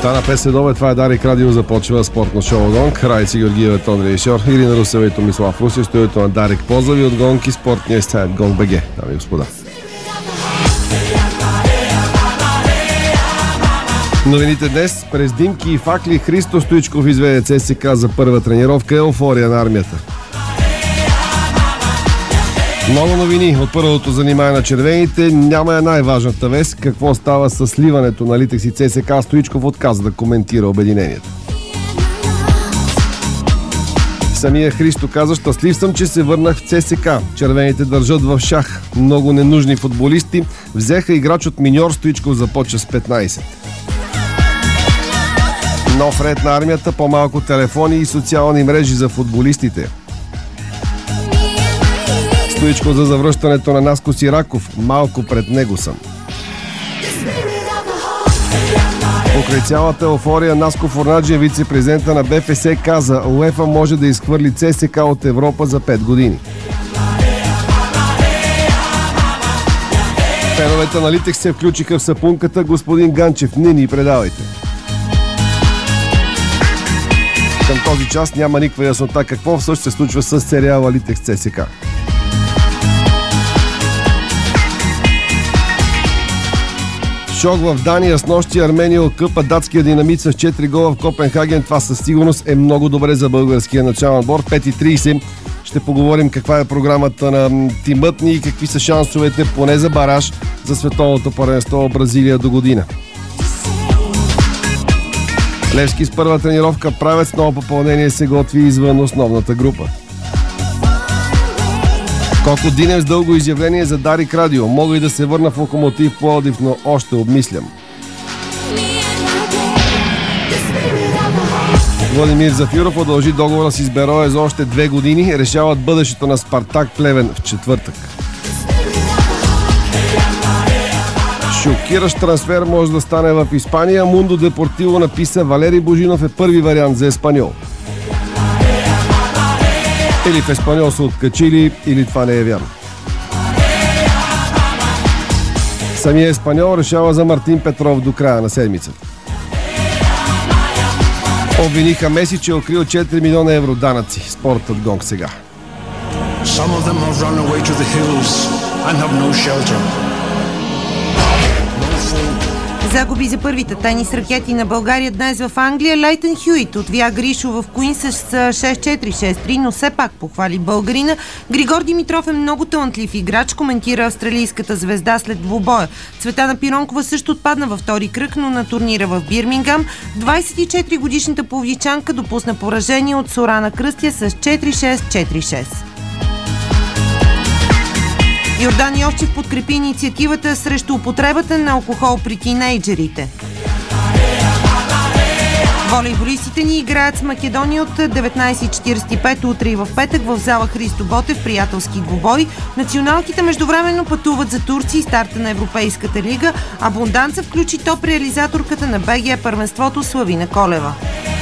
Стана 5 следове, това е Дарик Радио, започва спортно шоу Гонг. Райци Георгиева, тон режисьор, Ирина Русева и Томислав Русев, студиото на Дарик. Поздрави от Гонг и спортния сайт Гонг БГ, дами и господа. Новините днес: през димки и факли Христо Стоичков изведе ЦСКА за първа тренировка, еуфория на армията. Много новини от първото занимание на червените. Няма е най-важната вест. Какво става с сливането на Литекс и ЦСКА? Стоичков отказа да коментира обединението. Самия Христо каза: щастлив съм, че се върнах в ЦСКА. Червените държат в шах. Много ненужни футболисти. Взеха играч от миньор. Стоичков започва с 15. Нов ред на армията, по-малко телефони и социални мрежи за футболистите. Стоичков за завръщането на Наско Сираков. Малко пред него съм. Покрай цялата еуфория, Наско Форнаджи, вице-президента на БФС, каза: УЕФА може да изхвърли ЦСКА от Европа за 5 години. Феновете на Литекс се включиха в сапунката. Господин Ганчев, не ни предавайте. Към този час няма никаква яснота какво всъщност се случва с сериала Литекс ЦСКА. Шок в Дания с нощи. Армения откъпа датския Динамит с 4 гола в Копенхаген. Това със сигурност е много добре за българския национален отбор. 5:30 ще поговорим каква е програмата на тимът ни и какви са шансовете поне за бараж за световното първенство в Бразилия до година. Левски с първа тренировка. Правец ново попълнение се готви извън основната група. Коко Динев с дълго изявление за Дарик Радио. Мога и да се върна в Локомотив Пловдив, но още обмислям. Владимир Зафиров продължи договора си с Берое за още 2 години. Решават бъдещето на Спартак Плевен в четвъртък. Шокиращ трансфер може да стане в Испания. Мундо Депортиво написа: Валери Божинов е първи вариант за Еспаньол. Или в Еспаньол са откачили, или това не е вярно. Самия Еспаньол решава за Мартин Петров до края на седмицата. Обвиниха Меси, че е укрил 4 милиона евро данъци. Спортът Гонг сега. Загуби за първите тенис ракети на България днес в Англия. Лейтън Хюит отвя Гришо в Куин с 6-4, 6-3, но все пак похвали българина. Григор Димитров е много талантлив играч, коментира австралийската звезда след двубоя. Цветана Пиронкова също отпадна във втори кръг, но на турнира в Бирмингам 24-годишната пловдивчанка допусна поражение от Сорана Кръстя с 4-6, 4-6. Йордан Йовчев подкрепи инициативата срещу употребата на алкохол при тинейджерите. Волейболистите ни играят с Македония от 19:45 утре и в петък в зала Христо Ботев, приятелски двубой. Националките междувременно пътуват за Турция и старта на Европейската лига. Абунданца включи топ реализаторката на БГ първенството Славина Колева.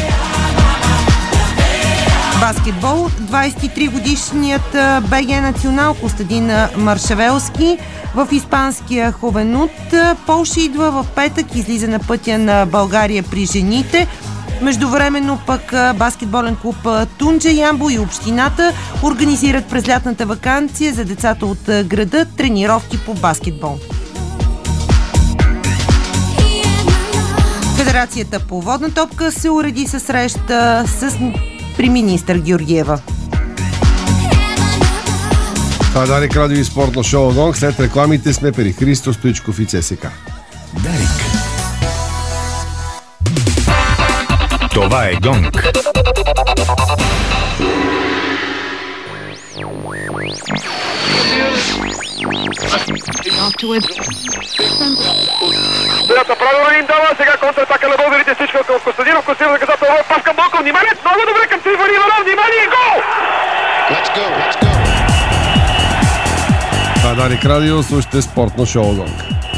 Баскетбол. 23-годишният БГ национал Костадин Маршавелски в испанския Ховенут. Полша идва в петък, излиза на пътя на България при жените. Междувременно пък баскетболен клуб Тунджа Ямбол и общината организират през лятната ваканция за децата от града тренировки по баскетбол. Федерацията по водна топка се уреди със среща при министър Георгиева. Това е Дарик Радио и спортно шоу Гонг. След рекламите сме при Христо Стоичков и ЦСКА. Дарик. Това е Гонг. Стоята правилно им дава, сега контратака на българите, Стоичков към Костадинов, Костадинов наказателно, пас към Болков, внимание, много добре към Трифон Иванов, внимание, гол! Let's go, let's go! Това е Дарик Радио, слушайте спортно шоу Гонг.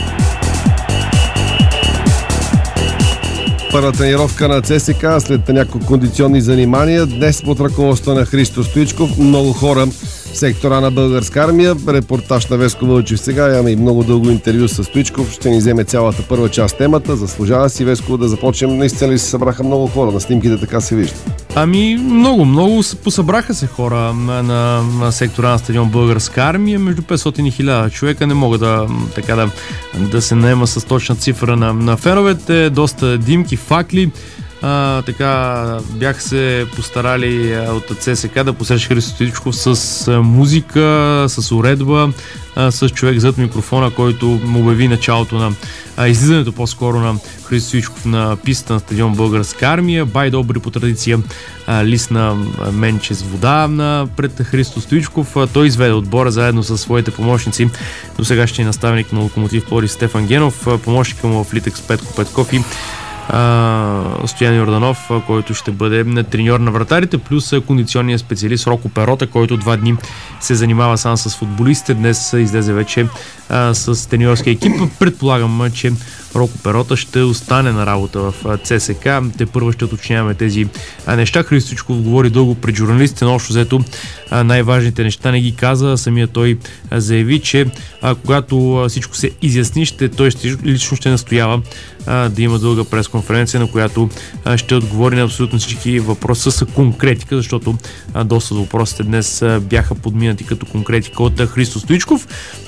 Първа тренировка на ЦСКА след няколко кондиционни занимания. Днес под ръководството на Христо Стоичков много хора сектора на Българска армия. Репортаж на Веско Вълчев сега. Имаме и много дълго интервю с Стоичков. Ще ни вземе цялата първа част темата. Заслужава си, Веско, да започнем. Наистина ли се събраха много хора? На снимките така се вижда. Много посъбраха се хора на сектора на стадион Българска армия. Между 500 и 1000 човека. Не мога да се наема с точна цифра на феновете. Доста димки, факли. Бях се постарали от ЦСКА да посреща Христо Стоичков с музика, с уредба, с човек зад микрофона, който му обяви началото на излизането по-скоро на Христо Стоичков на пистата на стадион Българска армия. Бай добри по традиция лист на менче с вода пред Христо Стоичков. Той изведе отбора заедно с своите помощници. До сегашния наставник на Локомотив Пловдив Стефан Генов, помощника му в Литекс Петко Петков и Стоян Йорданов, който ще бъде треньор на вратарите, плюс кондиционния специалист Роко Перота, който 2 дни се занимава сам с футболистите. Днес излезе вече с треньорския екип. Предполагам, че Роко Перота ще остане на работа в ЦСКА. Те първо ще уточняваме тези неща. Христо Стоичков говори дълго пред журналистите, но общо взето най-важните неща не ги каза. Самия той заяви, че когато всичко се изясни, той лично ще настоява да има дълга пресконференция, на която ще отговори на абсолютно всички въпроси с конкретика, защото доста от въпросите днес бяха подминати като конкретика от Христо Стоичков.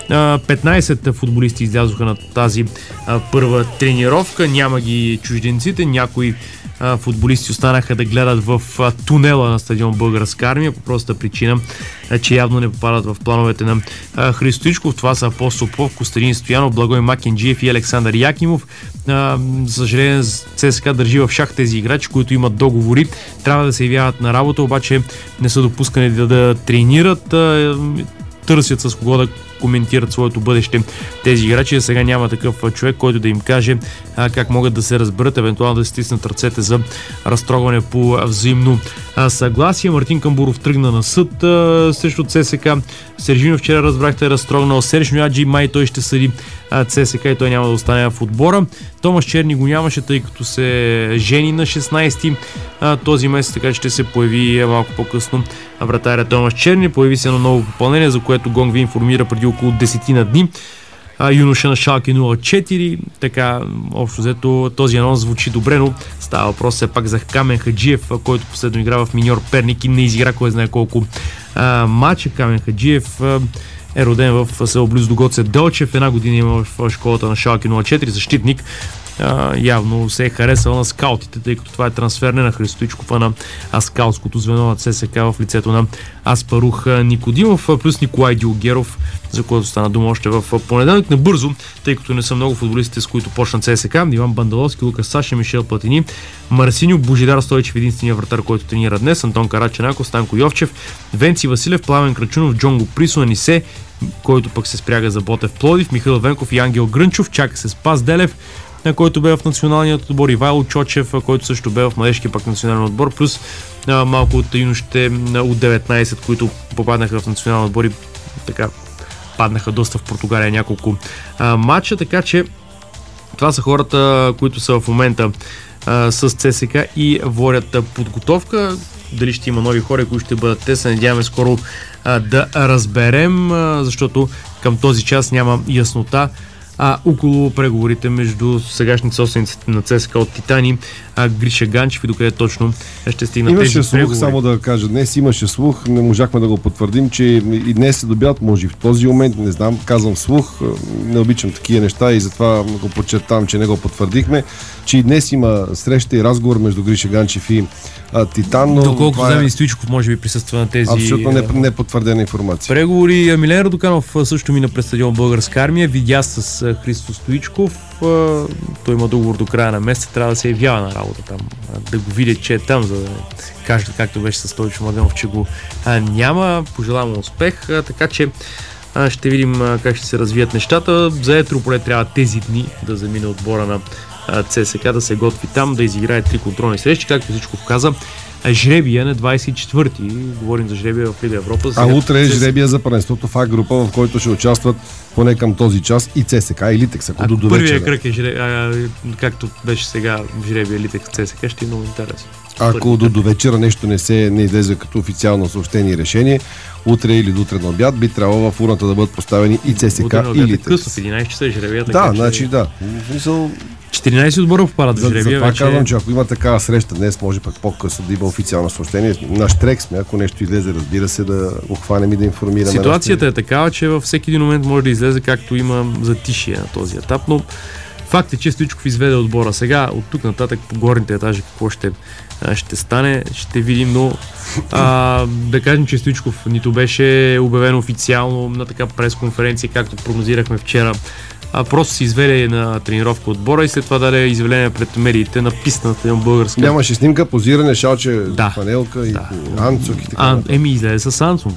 15 футболисти излязоха на тази първа тренировка. Няма ги чужденците. Някои футболисти останаха да гледат в тунела на стадион Българска армия по простата причина, че явно не попадат в плановете на Христо Стоичков. Това са Апостол Попов, Костадин Стоянов, Благой Макенджиев и Александър Якимов. За съжаление, ЦСКА държи в шах тези играчи, които имат договори. Трябва да се явяват на работа, обаче не са допускани да тренират. Търсят с кого да коментират своето бъдеще тези играчи. Сега няма такъв човек, който да им каже как могат да се разберат, евентуално да стиснат ръцете за разтрогване по взаимно съгласие. Мартин Камбуров тръгна на съд срещу ЦСКА. Сержинов вчера разбрахте разтрогнал. Серж Мюаджи май той ще съди ЦСКА и той няма да остане в отбора. Томас Черни го нямаше, тъй като се жени на 16 този месец, така че ще се появи малко по-късно вратаря Томас Черни. Появи се едно ново попълнение, за което Гонг ви информира преди около 10 на дни. Юноша на Шалке 04. Така, общо взето този анонс звучи добре, но става въпрос все пак за Камен Хаджиев, който последно игра в Миньор Перник и не изигра кой знае колко матча. Камен Хаджиев е роден в село близо до Гоце Делчев. 1 година има в школата на Шалке 04, защитник. Явно се е харесал на скаутите, тъй като това е трансфер не на Христо Стоичков, а на скаутското звено на ЦСКА в лицето на Аспарух Никодимов, плюс Николай Дилгеров, за който стана дума още в понеделник. Набързо, тъй като не са много футболистите, с които почна ЦСКА: Иван Бандаловски, Лукас Саша, Мишел Платини, Марсиньо, Божидар Стойчев, единствения вратар, който тренира днес, Антон Караченаков, Станко Йовчев, Венци Василев, Пламен Крачунов, Джонго Присо, Анисе, който пък се спряга за Ботев Пловдив, Михаил Венков и Ангел Грънчов. Чака се Спас Делев, на който бе в националният отбор, Ивайло Чочев, който също бе в младежкия пак национален отбор, плюс малко от юношите от 19, които попаднаха в национален отбор и така паднаха доста в Португалия няколко матча, така че това са хората, които са в момента с ЦСКА и водят подготовка. Дали ще има нови хора, които ще бъдат те, се надяваме скоро да разберем, защото към този час няма яснота около преговорите между сегашните собствениците на ЦСКА от Титани, Гриша Ганчев и докъде точно ще стигнат тези преговори. Имаше слух, само да кажа, днес имаше слух, не можахме да го потвърдим, че и днес се добиват, може и в този момент, не знам, казвам слух, не обичам такива неща и затова го подчертавам, че не го потвърдихме, че и днес има среща и разговор между Гриша Ганчев и Титан. Доколкото знам, и Стоичков може би присъства на тези абсолютно непотвърдена информация. Преговори. Милен Радоканов също мина през стадион Българска армия, видя с Христо Стоичков. Той има договор до края на месеца, трябва да се явява на работа там, да го видят, че е там, за да кажат, както беше с Стойчо Младенов, че го няма. Пожелавам успех, така че ще видим как ще се развият нещата. За Етрополе трябва тези дни да замине отбора на ЦСКА, да се готви там, да изиграе 3 контролни срещи, както всичко каза. жребия на 24-ти. Говорим за жребия в Лига Европа. А утре е жребия за първенството в А група, в който ще участват поне към този час и ЦСКА и Литекс. Първият кръг е както беше сега в жребия Литекс ЦСКА, ще е много интересно. Ако до вечера нещо не излезе като официално съобщение и решение, утре или до утре на обяд би трябвало в урната да бъдат поставени и ЦСКА и Литекс. Късно, в 11 часа е жребия. Да, значи да. 14 отбора попадат в жребия. Това казвам, че ако има такава среща днес, може пък по-късно да има официално съобщение. Наш трек сме, ако нещо излезе, разбира се, да го хванем и да информираме. Ситуацията е такава, че във всеки един момент може да излезе, както има затишие на този етап, но факт е, че Стоичков изведе отбора. Сега, от тук нататък по горните етажи какво ще стане, ще видим, но да кажем, че Стоичков нито беше обявен официално на така пресконференция, както прогнозирахме вчера. Просто се изведе на тренировка отбора и след това даде изявление пред медиите на писната на българска. Нямаше снимка, позиране, шалче, панелка и Анцук и така. Излезе с Анцук.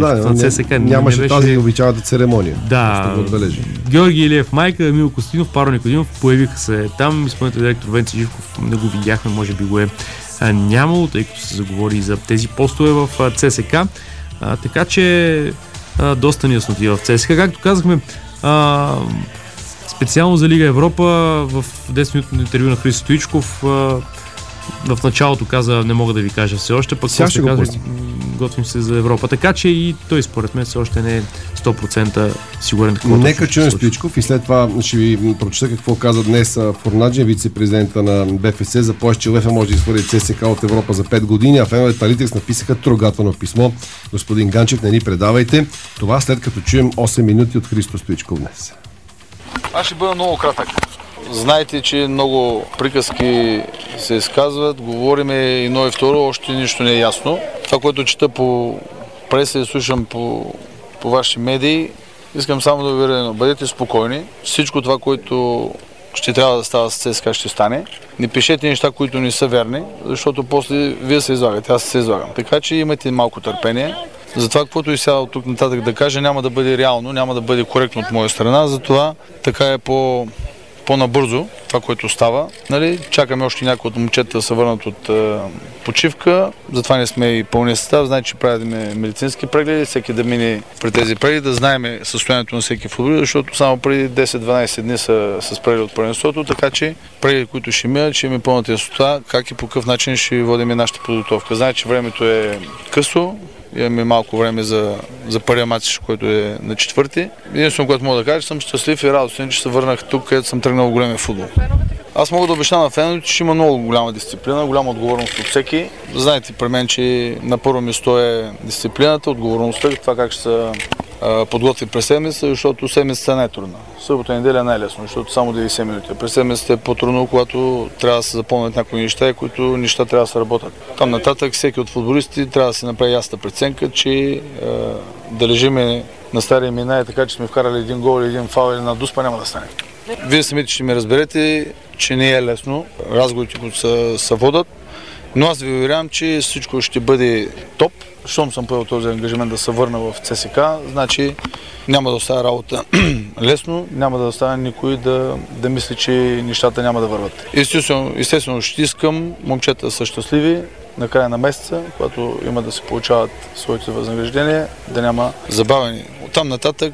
Нямаше тази обичайната церемония. Да. Георги Илиев майка, Емил Костинов, Паро Никодимов появиха се там. Изпълнителен директор Венци Живков не го видяхме, може би го е нямало, тъй като се заговори за тези постове в ЦСКА. Така че доста неясноти в ЦСКА. Както казахме, специално за Лига Европа в 10-минутно интервю на Христо Стоичков в началото каза, не мога да ви кажа все още, пък сега ще казва, готвим се за Европа. Така че и той според мен все още не е 100% сигурен. Нека чуем Стоичков и след това ще ви прочета какво каза днес Форнаджи, вице-президента на БФС. За повече, че УЕФА може да изхвърли ЦСКА от Европа за 5 години, а феновете на Литекс написаха трогателно писмо. Господин Ганчев, не ни предавайте. Това след като чуем 8 минути от Христо Стоичков днес. Аз ще бъда много кратък. Знаете, че много приказки се изказват, говориме едно и второ, още нищо не е ясно. Това, което чета по преса и слушам по вашите медии, искам само да ви уверя, бъдете спокойни. Всичко това, което ще трябва да става с ЦСКА, ще стане. Не пишете неща, които не са верни, защото после вие се излагате, аз се излагам. Така че имайте малко търпение. Затова, каквото и сега от тук нататък да кажа, няма да бъде реално, няма да бъде коректно от моя страна, затова така е по-набързо това, което става. Нали? Чакаме още някои от момчета да се върнат от почивка, затова не сме и пълния състав. Знаете, че правим медицински прегледи, всеки да мине при тези прегледи, да знаем състоянието на всеки футболист, защото само преди 10-12 дни са с прегледи от първенството, така че прегледи, които ще имат, ще имаме пълната яснота, как и по какъв начин ще водим нашата подготовка. Знаете, че времето е късо. Имаме малко време за първия матч, който е на 4-ти. Единствено, което мога да кажа, че съм щастлив и радостен, че се върнах тук, където съм тръгнал големия футбол. Аз мога да обещая на феновете, че ще има много голяма дисциплина, голяма отговорност от всеки. Знаете при мен, че на първо място е дисциплината, отговорността, това как ще се подготви през седмица, защото седмицата е най-трудна. Събота и неделя е най-лесно, защото само 90 минути. През седмицата е по-трудно, когато трябва да се запълнят някои неща, които неща трябва да се работят. Там нататък всеки от футболистите трябва да се направи ясна преценка, че да лежиме на стари имена, така че сме вкарали един гол или един фаул или на дуспа, няма да стане. Вие самите ще ми разберете, че не е лесно. Разговорите, които се водят, но аз ви уверявам, че всичко ще бъде топ. Щом съм поел този ангажимент да се върна в ЦСКА, значи няма да оставя работа лесно, няма да оставя никой да мисли, че нещата няма да върват. Естествено ще искам момчета да са щастливи на края на месеца, когато има да се получават своите възнаграждения, да няма забавени. Оттам нататък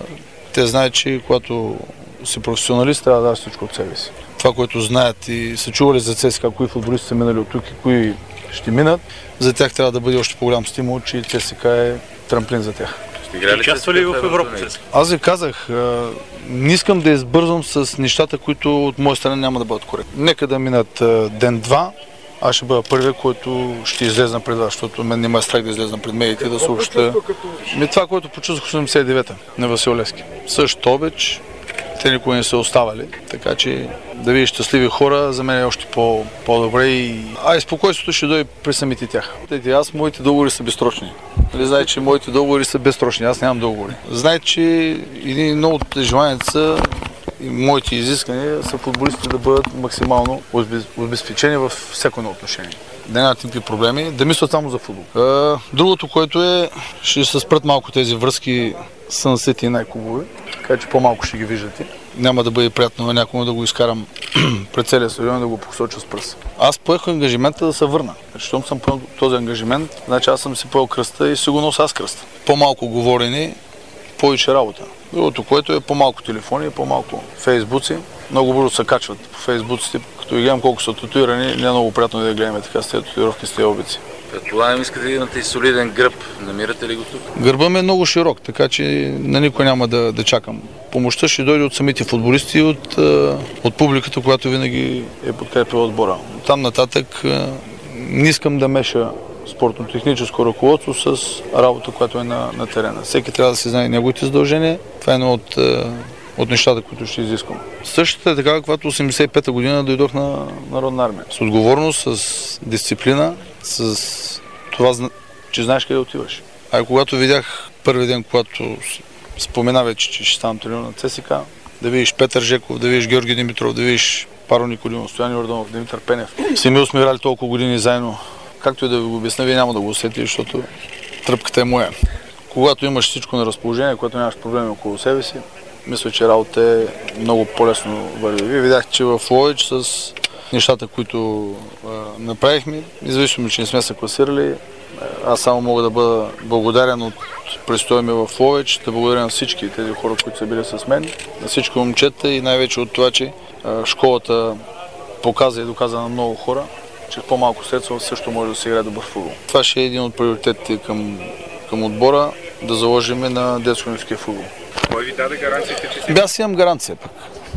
те знаят, че когато си професионалист, трябва да дадеш всичко от себе си. Това, което знаят и са чували за ЦСКА, кои футболисти са минали от тук и кои ще минат, за тях трябва да бъде още по-голям стимул, че ЦСКА е трамплин за тях. Участва ли в Европа? Аз ви казах, не искам да избързвам с нещата, които от моя страна няма да бъдат коректни. Нека да минат ден-два, аз ще бъда първият, който ще излезна пред вас, защото мен няма страх да излезна пред медиите да съобща. Това, което почувствах в 89-та на Васил Левски. Също обич, те никога не са оставали, така че да видиш щастливи хора, за мен е още по-добре и спокойствието ще дойде при самите тях. Аз, моите договори са безсрочни. Знаете, че моите договори са безсрочни, аз нямам договори. Знаете, че едно от желанията и моите изискания са футболистите да бъдат максимално обезпечени във всяко едно отношение. Да нямат никакви проблеми, да мислят само за футбол. Другото, което е, ще се спрат малко тези връзки с сънсети и най-клубове, така че по-малко ще ги виждате. няма да бъде приятно на някому да го изкарам пред целия стадион и да го посоча с пръст. Аз поех ангажимента да се върна. Щом съм поел този ангажимент, значи аз съм си поел кръста и си го нося аз кръста. По-малко говорени, повече работа. Другото, което е по-малко телефони, по-малко фейсбуци. Много бързо се качват по фейсбуците. Като гледам колко са татуирани, не е много приятно да гледаме така с тези татуировки, с тези обици. Предполагам, искате да имате и солиден гръб. Намирате ли го тук? Гърба ми е много широк, така че на никой няма да чакам. Помощта ще дойде от самите футболисти и от публиката, която винаги е подкрепила отбора. Там нататък не искам да меша спортно-техническо ръководство с работа, която е на терена. Всеки трябва да си знае неговите задължения. Това е едно от нещата, които ще изискам. Същата е така, когато 85-та година дойдох на Народна армия. С отговорност, с дисциплина, с това, че знаеш къде отиваш. А когато видях първи ден, когато спомена вече, че ще ставам треньор на ЦСК, да видиш Петър Жеков, да видиш Георги Димитров, да видиш Паро Николинов, Стоян Йорданов, Димитър Пенев. С Емил сме играли толкова години заедно. Както и да ви го обясня, вие няма да го усетите, защото тръпката е моя. Когато имаш всичко на разположение, когато нямаш проблеми около себе си, мисля, че работа е много по-лесно върви. Вие видяхте, че в Ловеч с нещата, които направихме, независимо, че не сме се класирали, аз само мога да бъда благодарен от престоя ми в Ловеч, да благодаря на всички тези хора, които са били с мен, на всички момчета и най-вече от това, че школата показа и доказа на много хора, че с по-малко средства също може да се играе добър футбол. Това ще е един от приоритетите към отбора, да заложим на детско-юношеския футбол. Кой ви даде гаранциите, че си? Аз имам гаранция пък.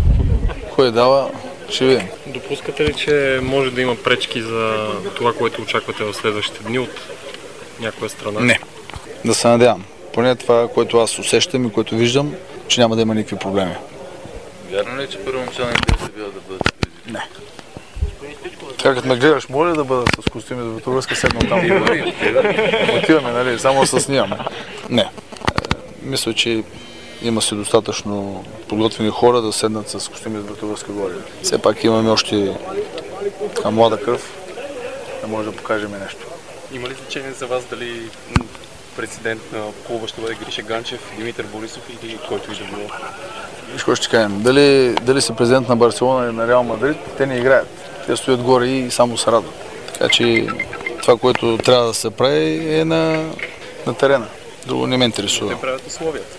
Кой дава, ще видим. Допускате ли, че може да има пречки за това, което очаквате в следващите дни от някоя страна? Не. Да се надявам. Поне това, което аз усещам и което виждам, че няма да има никакви проблеми. Вярно ли е, че първоначалните са била да бъдат предизвикани? Не. Така като ме гледаш, моля да бъда с костюми за вратовръзка, седнал там. Отиваме, нали? Само с снимаме. Не. Мисля, че има си достатъчно подготвени хора да седнат с костюми за вратовръзка горе. Все пак имаме още така млада кръв, да може да покажем нещо. Има ли значение за вас дали президент на клуба ще бъде Гриша Ганчев, Димитър Борисов или който и да било? Виж какво ще кажем, дали си президент на Барселона или на Реал Мадрид, те не играят. Те стоят горе и само се радват. Така че това, което трябва да се прави е на терена. Друго не ме интересува. Те правят условията.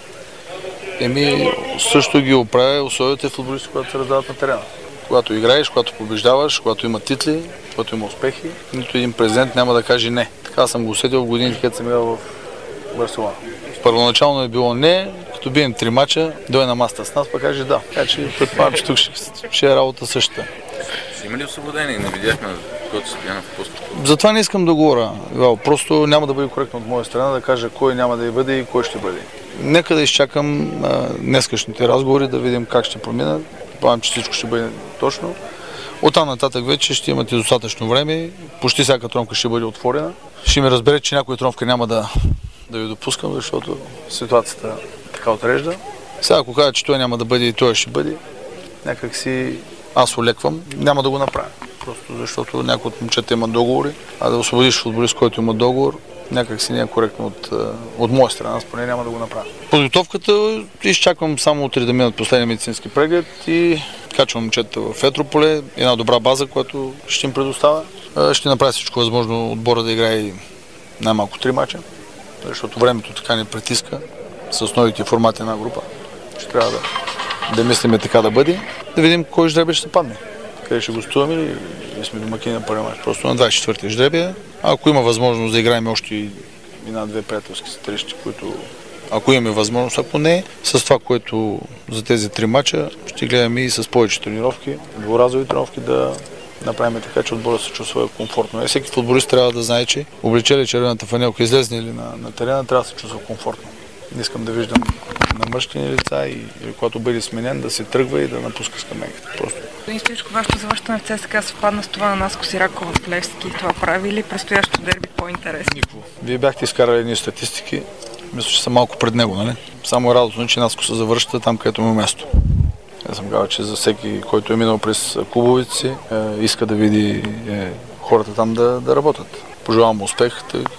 Също ги оправя условията футболисти, когато се раздават на терена. Когато играеш, когато побеждаваш, когато има титли, когато има успехи, нито един президент няма да каже не. Така съм го усетил в годините, където съм играл в Барселона. Първоначално е било не, като бием 3 мача, дойде на масата с нас, пък каже да. Така че предполагам, че тук ще е работа същата. Има ли освободени? Не видяхме който Стоянов пост. Затова не искам да говоря. Просто няма да бъде коректно от моя страна да кажа кой няма да бъде и кой ще бъде. Нека да изчакам днескашните разговори, да видим как ще проминат. Предполагам, че всичко ще бъде точно. Оттам нататък вече ще имате достатъчно време. Почти всяка тромка ще бъде отворена. Ще ми разбере, че някоя тромка няма да ви допускам, защото ситуацията така отрежда. Сега, ако кажа, че той няма да бъде и той ще бъде, някак си аз олеквам, няма да го направя. Просто защото някои от момчета имат договори, а да освободиш футболист, който има договор, някак си не е коректно от моя страна, аз поне няма да го направя. Подготовката изчаквам само утре да минат последния медицински преглед и качвам момчета в Етрополе, една добра база, която ще им предоставя. Ще направя всичко възможно отбора да играе най-малко 3 мача, защото времето така не притиска с новите формати на група. Ще трябва да мислиме така да бъде, да видим кой жребий ще се падне. Къде ще гостуваме или сме домакини на първи мач. Просто на 24-ти жребия. Ако има възможност да играем още една-две приятелски срещи, които ако имаме възможност, ако не, с това, което за тези 3 мача ще гледаме и с повече тренировки, дворазови тренировки да направим така, че отбора се чувства комфортно. Всеки футболист трябва да знае, че облечели червената фанелка, излезли ли на терена, трябва да се чувства комфортно. Не искам да виждам намръщени лица и когато бъде сменен да се тръгва и да напуска скамейката. Просто. Господин Стоичков, вашето завършване в ЦСКА съвпадна с това на Наско Сиракова в Левски. Това прави ли предстоящото дерби по-интересно? Никво. Вие бяхте изкарали едни статистики. Мисля, че са малко пред него, нали? Само е радостно, че Наско се завършва там, където му е място. Аз съм казал, че за всеки, който е минал през клубовите си, иска да види хората там да работят. Пожелавам успех.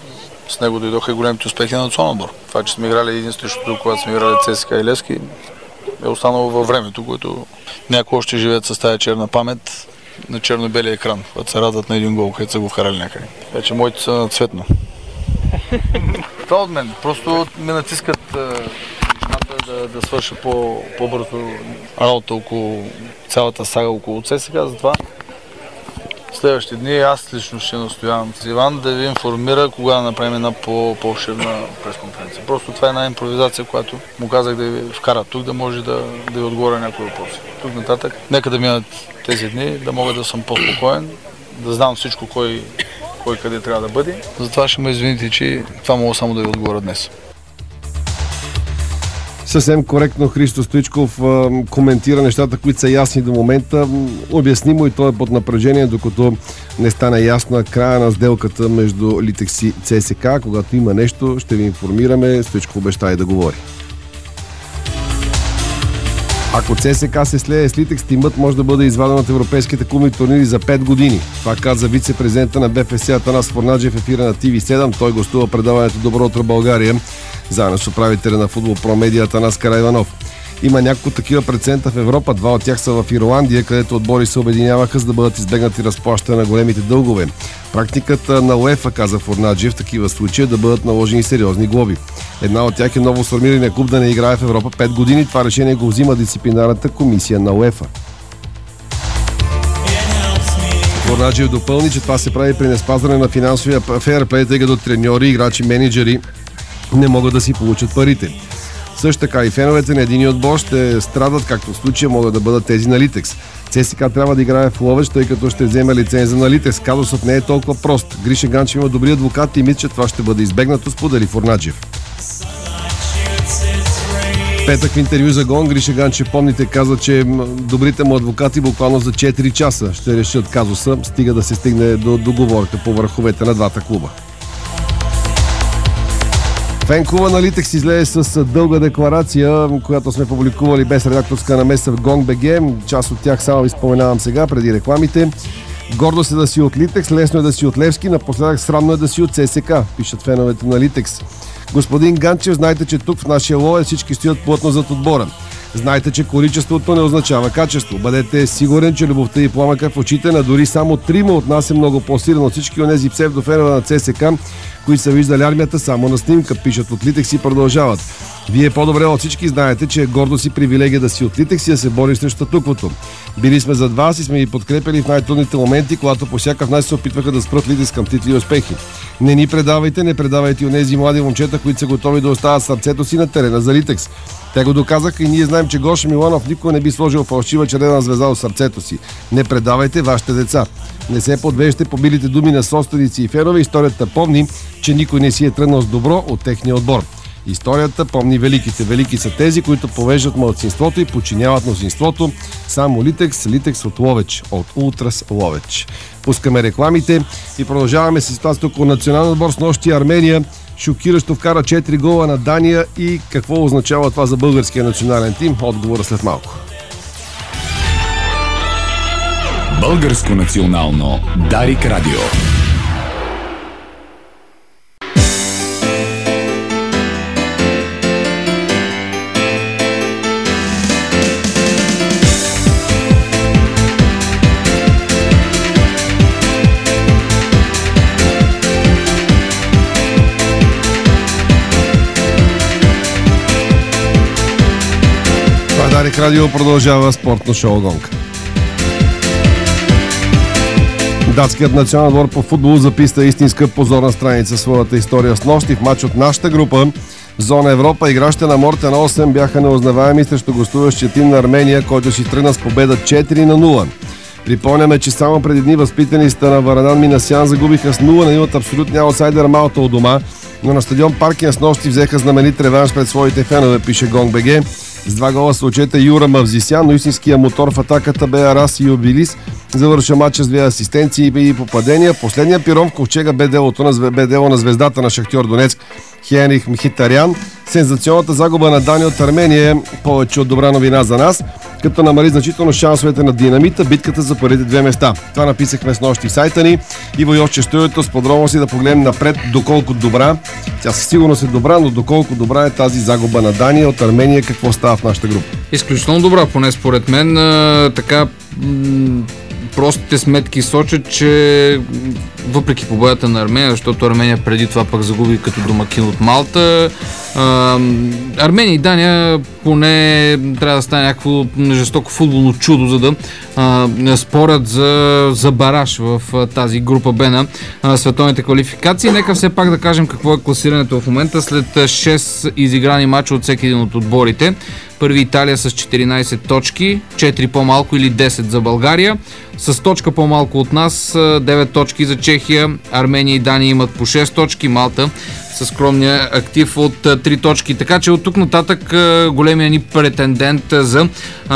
С него дойдоха и големите успехи на националния отбор. Това, че сме играли един срещу друг, когато сме играли ЦСКА и Левски, е останало във времето, което някои още живеят с тази черна памет на черно-белия екран, когато се радват на един гол, където са го вкарали някъде. Вече моите са на цветно. Това от мен. Просто ме натискат да свърша по-бързо работа около цялата сага около ЦСКА, затова следващите дни аз лично ще настоявам с Иван да ви информира кога да направим една по-обширна пресконференция. Просто това е една импровизация, която му казах да ви вкара тук, да може да ви отговоря някои въпроси. Тук нататък, нека да минат тези дни, да мога да съм по-спокоен, да знам всичко кой къде трябва да бъде. Затова ще ме извините, че това мога само да ви отговоря днес. Съвсем коректно Христо Стоичков коментира нещата, които са ясни до момента. Обяснимо и то е под напрежение, докато не стане ясна края на сделката между Литекс и ЦСКА. Когато има нещо, ще ви информираме. Стоичков обеща и да говори. Ако ЦСКА се слее с Литекс, тимът може да бъде изваден от европейските клубни турнири за 5 години. Това каза вице-президента на БФС Атанас Форнаджиев в ефира на TV7. Той гостува предаването Добро утро България, заедно с управителя на Футбол Про Медиа Атанас Карайванов. Има няколко такива прецедента в Европа. 2 от тях са в Ирландия, където отбори се обединяваха, за да бъдат избегнати разплащане на големите дългове. Практиката на УЕФА, каза Форнаджиев, в такива случаи да бъдат наложени сериозни глоби. Една от тях е ново сформирания клуб да не играе в Европа 5 години. Това решение го взима дисциплинарната комисия на УЕФА. Форнаджиев допълни, че това се прави при неспазване на финансовия фейрплей, тъй като треньори, играчи, менеджери не могат да си получат парите. Също така и феновете на един отбор ще страдат, както в случая могат да бъдат тези на Литекс. ЦСКА трябва да играе в Ловеч, тъй като ще вземе лиценза на Литекс. Казусът не е толкова прост. Гриша Ганчев има добри адвокати и мисля, че това ще бъде избегнато, сподели Форнаджиев. Петък в интервю за Гон Гриша Ганчев, помните, каза, че добрите му адвокати буквално за 4 часа ще решат казуса, стига да се стигне до договорите по върховете на двата клуба. Фен-клуба на Литекс излезе с дълга декларация, която сме публикували без редакторска намеса в Gong.bg. Част от тях само ви споменавам сега, преди рекламите. Гордо се да си от Литекс, лесно е да си от Левски, напоследък срамно е да си от ЦСКА, пишат феновете на Литекс. Господин Ганчев, знайте, че тук в нашия Ловеч всички стоят плътно зад отбора. Знайте, че количеството не означава качество. Бъдете сигурен, че любовта и пламъка в очите на дори само 3 от нас е много по-силен от всички онези псевдофенове на ЦСКА, които са виждали армията само на снимка, пишат от Литекс и продължават. Вие по-добре от всички знаете, че е гордо си привилегия да си от Литекс и да се бори срещу статуквото. Били сме зад вас и сме ви подкрепили в най-трудните моменти, когато по всякакъв начин се опитваха да спрат Литекс към титли и успехи. Не предавайте и онези млади момчета, които са готови да оставят сърцето си на терена за Литекс. Те го доказаха и ние знаем, че Гоша Миланов никога не би сложил фалшива червена звезда от сърцето си. Не предавайте вашите деца. Не се подвеждате по билите думи на собственици и фенове. Историята помни, че никой не си е тръгнал с добро от техния отбор. Историята помни великите. Велики са тези, които повеждат малцинството и подчиняват мнозинството. Само Литекс от Ловеч, от Ултрас Ловеч. Пускаме рекламите и продължаваме с ситуацията около националния отбор. С нощи Армения шокиращо вкара 4 гола на Дания и какво означава това за българския национален тим? Отговора след малко. Българско национално Дарик Радио. Дарик Радио продължава спортно шоу Гонг. Датският национален отбор по футбол записа истинска позорна страница в своята история с нощи в матч от нашата група в зона Европа. Играчите на Мортен 8 бяха неузнаваеми срещу гостуващия тим на Армения, който си тръгна с победа 4-0. Припомняме, че само преди дни възпитаниците на Варадан Минасян загубиха с 0-0 от абсолютния аутсайдер Малта у дома, но на стадион Паркин с нощи взеха знаменит реванш пред своите фенове, пише Gong.bg. С 2 гола се отчете Юра Мавзисян, но истинския мотор в атаката бе Арас Юбилис. Завърша матча с 2 асистенции и попадения. Последният пирон в ковчега бе дело на звездата на Шахтьор Донецк Хенрих Мхитарян. Сензационната загуба на Дания от Армения е повече от добра новина за нас. като намали значително шансовете на Динамита, битката за първите 2 места. Това написахме с нощи в сайта ни. Иво Йовче студиото с подробности да погледнем напред доколко добра. Тя със сигурност е добра, но доколко добра е тази загуба на Дания от Армения, какво става в нашата група? Изключително добра, поне според мен. Така простите сметки сочат, че въпреки победата на Армения, защото Армения преди това пък загуби като домакин от Малта, Армения и Дания поне трябва да стане някакво жестоко футболно чудо, за да спорят за бараж в тази група Б на световните квалификации. Нека все пак да кажем какво е класирането в момента след 6 изиграни мача от всеки един от отборите. Първи Италия с 14 точки, 4 по-малко или 10 за България. С точка по-малко от нас, 9 точки за Чехия. Армения и Дания имат по 6 точки. Малта със скромния актив от 3 точки. Така че от тук нататък големия ни претендент за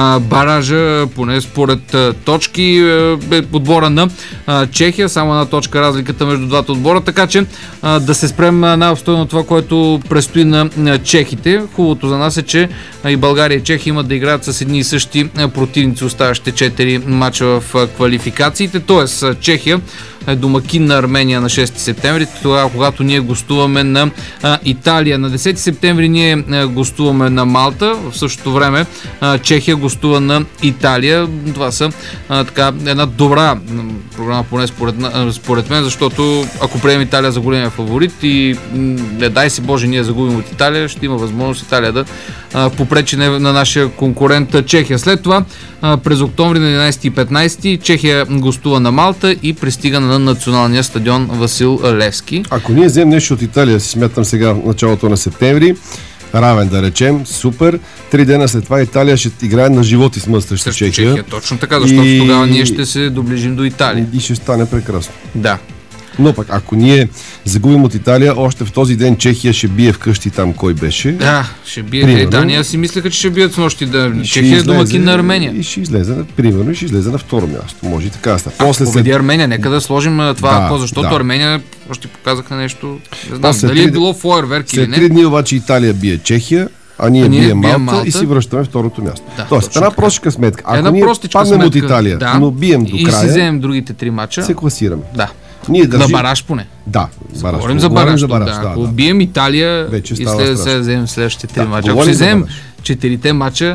баража, поне според точки, е отбора на Чехия. Само една точка разликата между двата отбора. Така че да се спрем най-обстойно това, което предстои на чехите. Хубавото за нас е, че и България и Чехия имат да играят с едни и същи противници, оставащите 4 мача в квалификациите. Тоест Чехия е домакин на Армения на 6 септември, тогава когато ние гостуваме на Италия. На 10 септември ние гостуваме на Малта, в същото време Чехия гостува на Италия. Това са така една добра програма, поне според мен, защото ако приемем Италия за големия фаворит и не дай си Боже ние загубим от Италия, ще има възможност Италия да попречи на нашия конкурент Чехия. След това през октомври на 11 и 15 Чехия гостува на Малта и пристига на националния стадион Васил Левски. Ако ние вземем нещо от Италия, си смятам сега в началото на септември, равен да речем, супер. 3 дена след това Италия ще играе на живот и смърт срещу Чехия. Точно така, защото тогава ние ще се доближим до Италия. И ще стане прекрасно. Да. Но пък, ако ние загубим от Италия, още в този ден Чехия ще бие вкъщи там, кой беше. Да, ще бие. Дания си мислеха, че ще бият с нощи. Чехия е домакин на Армения. И ще излезе, примерно, на второ място. Може и така да стане. После победи Армения, нека да сложим това, защото Армения още показаха нещо. Не знам, дали е било фойерверк или не. След 3 дни обаче Италия бие Чехия, а ние бием Малта и си връщаме второто място. Да, тоест, една простичка сметка. Ако ние паднем от Италия, но бием до края, и си вземем другите 3 мача, се класираме. Да. Ние на бараж поне. Да, говорим за бараж. Ако бием Италия и след се вземем следващите 3 мача. Ако си вземем 4-те мача,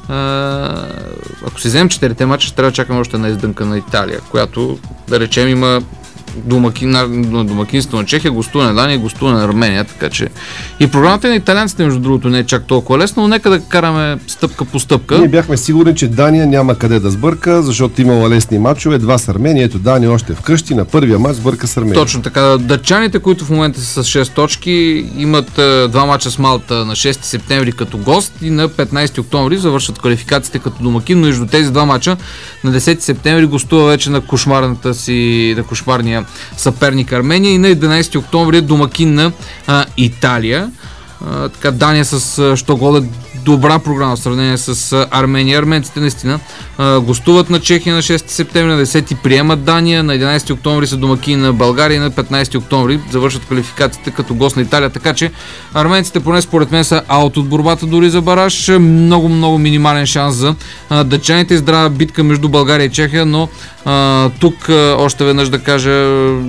ще трябва да чакаме още една издънка на Италия, която, да речем, има домакинство на Чехия, гостуване на Дания и гостуване на Армения, така че и програмата на италианците, между другото, не е чак толкова лесна, но нека да караме стъпка по стъпка. Ние бяхме сигурни, че Дания няма къде да сбърка, защото имала лесни мачове, 2 с Армения, ето Дания още вкъщи, на първия мач сбърка с Армения. Точно така, датчаните, които в момента са с 6 точки, имат 2 мача с Малта на 6 септември като гост и на 15 октомври завършат квалификациите като домакин, но между тези 2 мача на 10 септември гостува вече на кошмарния съперник Армения и на 11 октомври домакин на Италия. Така, Дания с Щогола добра програма в сравнение с Армения. Арменците наистина гостуват на Чехия на 6 септември, на 10 приемат Дания, на 11 октомври са домакини на България и на 15 октомври завършат квалификациите като гост на Италия. Така че арменците поне според мен са аут от борбата дори за бараж. Много минимален шанс за датчаните. Здрава битка между България и Чехия, но тук още веднъж да кажа